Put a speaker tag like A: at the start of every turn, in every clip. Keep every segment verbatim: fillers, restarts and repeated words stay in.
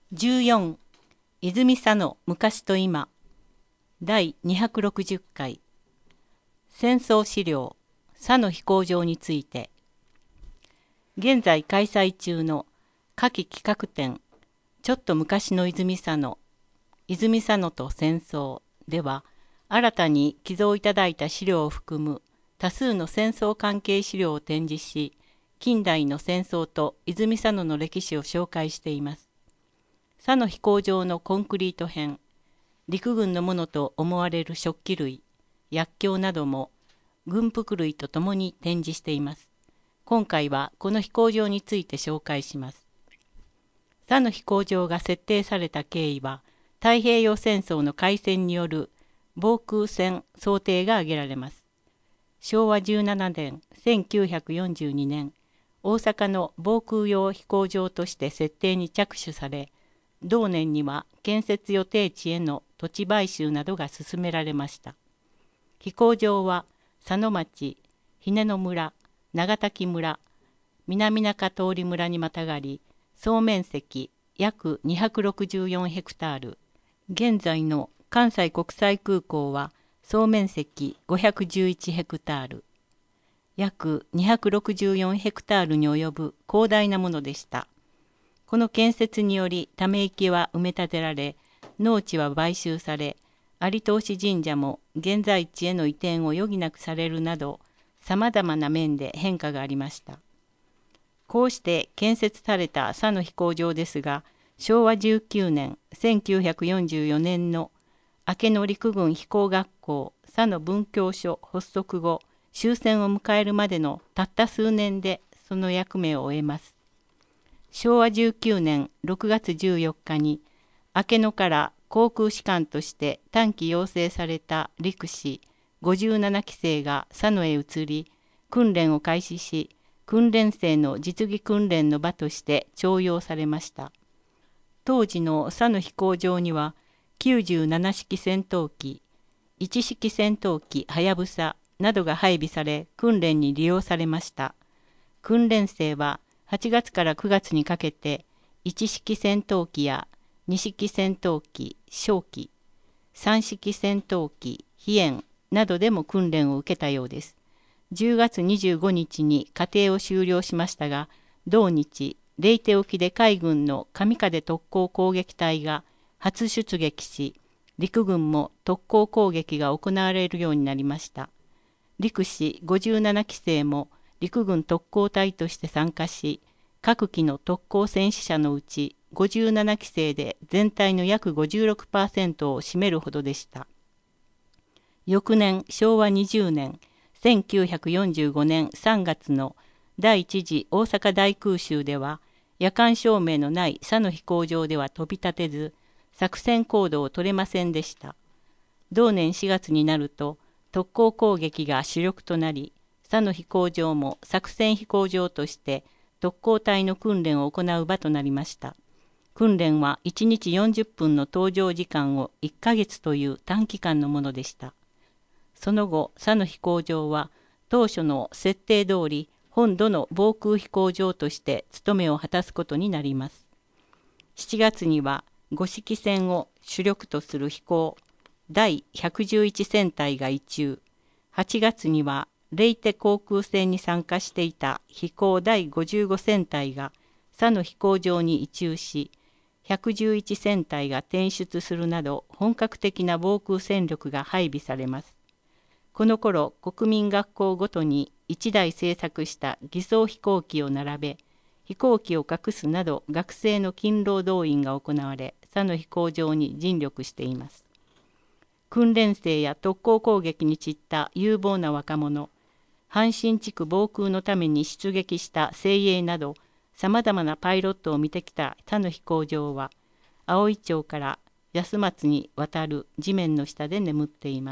A: じゅうよん泉佐野昔と今だいにひゃくろくじゅっかい戦争資料佐野飛行場について、現在開催中の夏季企画展ちょっと昔の泉佐野泉佐野と戦争では、新たに寄贈いただいた資料を含む多数の戦争関係資料を展示し、近代の戦争と泉佐野の歴史を紹介しています。佐野飛行場のコンクリート片、陸軍のものと思われる食器類、薬莢なども軍服類とともに展示しています。今回はこの飛行場について紹介します。佐野飛行場が設定された経緯は、太平洋戦争の開戦による防空戦想定が挙げられます。しょうわじゅうななねん、せんきゅうひゃくよんじゅうにねん、大阪の防空用飛行場として設定に着手され、同年には建設予定地への土地買収などが進められました。飛行場は佐野町、姫野村、長滝村、南中通村にまたがり、総面積約にひゃくろくじゅうよんヘクタール、現在の関西国際空港は総面積ごひゃくじゅういちヘクタール、約にひゃくろくじゅうよんヘクタールに及ぶ広大なものでした。この建設によりため池は埋め立てられ、農地は買収され、有東神社も現在地への移転を余儀なくされるなど、さまざまな面で変化がありました。こうして建設された佐野飛行場ですが、しょうわじゅうきゅうねん、せんきゅうひゃくよんじゅうよねんの明け野陸軍飛行学校佐野分教所発足後、終戦を迎えるまでのたった数年でその役目を終えます。しょうわじゅうきゅうねんろくがつじゅうよっかに明け野から航空士官として短期養成された陸士ごじゅうななきせいが佐野へ移り、訓練を開始し、訓練生の実技訓練の場として重用されました。当時の佐野飛行場にはきゅうじゅうななしき戦闘機、いちしき戦闘機はやぶさなどが配備され、訓練に利用されました。訓練生ははちがつからくがつにかけていちしき戦闘機やにしき戦闘機小機、さんしき戦闘機飛燕などでも訓練を受けたようです。じゅうがつにじゅうごにちに課程を終了しましたが、同日レイテ沖で海軍の上風特攻攻撃隊が初出撃し、陸軍も特攻攻撃が行われるようになりました。陸士ごじゅうななきせいも陸軍特攻隊として参加し、各機の特攻戦死者のうちごじゅうななきせいで全体の約 ごじゅうろくパーセント を占めるほどでした。翌年しょうわにじゅうねん、せんきゅうひゃくよんじゅうごねんさんがつの第一次大阪大空襲では、夜間照明のない佐野飛行場では飛び立てず、作戦行動を取れませんでした。同年しがつになると特攻攻撃が主力となり、佐野飛行場も作戦飛行場として特攻隊の訓練を行う場となりました。訓練はいちにちよんじゅっぷんの搭乗時間をいっかげつという短期間のものでした。その後、佐野飛行場は当初の設定通り本土の防空飛行場として務めを果たすことになります。しちがつにはごしき戦を主力とする飛行だいひゃくじゅういちせんたいが移駐、はちがつにはレイテ航空戦に参加していた飛行だいごじゅうごせんたいが佐野飛行場に移駐し、ひゃくじゅういちせんたいが転出するなど本格的な防空戦力が配備されます。この頃、国民学校ごとにいちだい製作した偽装飛行機を並べ、飛行機を隠すなど学生の勤労動員が行われ、佐野飛行場に尽力しています。訓練生や特攻攻撃に散った有望な若者、阪神地区防空のために出撃した精鋭など、さまざまなパイロットを見てきた佐野飛行場は、葵町から安松に渡る地面の下で眠っています。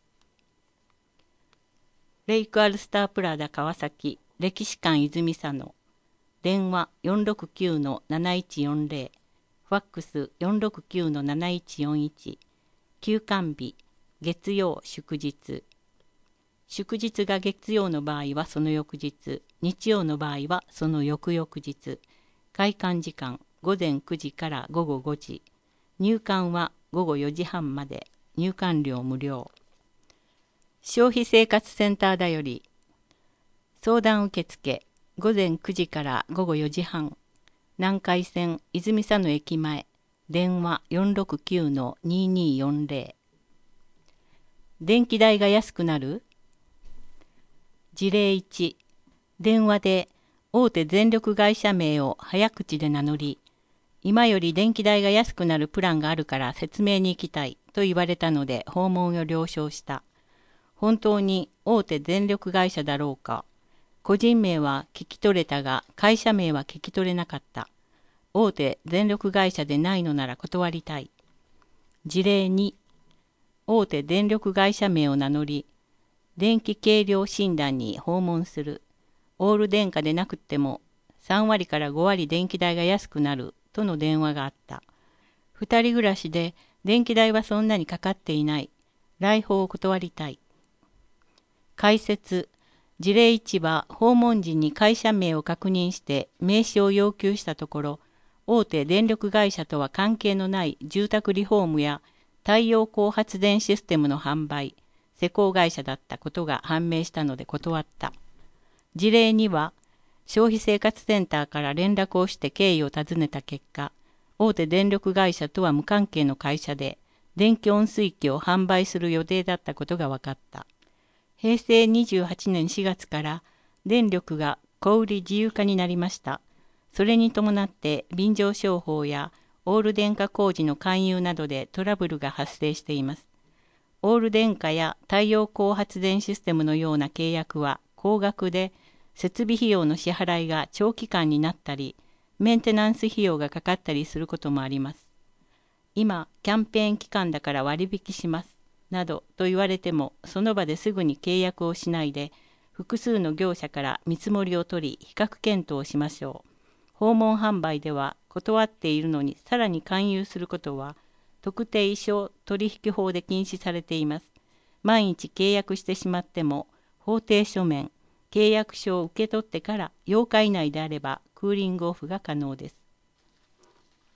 A: レイクアルスタープラダ川崎歴史館泉佐野、電話 よんろくきゅうのなないちよんぜろ、ファックス よんろくきゅうのなないちよんいち、休館日月曜祝日、祝日が月曜の場合はその翌日、日曜の場合はその翌々日、開館時間午前くじから午後ごじ、入館は午後よじはんまで、入館料無料。消費生活センターだより、相談受付、午前くじから午後よじはん、南海線泉佐野駅前、電話 よんろくきゅうのににーよんぜろ。電気代が安くなる？事例いち、電話で大手電力会社名を早口で名乗り、今より電気代が安くなるプランがあるから説明に行きたいと言われたので訪問を了承した。本当に大手電力会社だろうか。個人名は聞き取れたが会社名は聞き取れなかった。大手電力会社でないのなら断りたい。事例に、大手電力会社名を名乗り、電気計量診断に訪問する。オール電化でなくってもさんわりからごわり電気代が安くなるとの電話があった。二人暮らしで電気代はそんなにかかっていない。来訪を断りたい。解説。事例いちは訪問時に会社名を確認して名刺を要求したところ、大手電力会社とは関係のない住宅リフォームや太陽光発電システムの販売、施工会社だったことが判明したので断った。事例には、消費生活センターから連絡をして経緯を尋ねた結果、大手電力会社とは無関係の会社で、電気温水器を販売する予定だったことが分かった。へいせいにじゅうはちねんしがつから電力が小売自由化になりました。それに伴って便乗商法やオール電化工事の勧誘などでトラブルが発生しています。オール電化や太陽光発電システムのような契約は高額で、設備費用の支払いが長期間になったり、メンテナンス費用がかかったりすることもあります。今、キャンペーン期間だから割引します、などと言われても、その場ですぐに契約をしないで、複数の業者から見積もりを取り、比較検討をしましょう。訪問販売では断っているのにさらに勧誘することは特定商取引法で禁止されています。万一契約してしまっても法定書面、契約書を受け取ってからようか以内であればクーリングオフが可能です。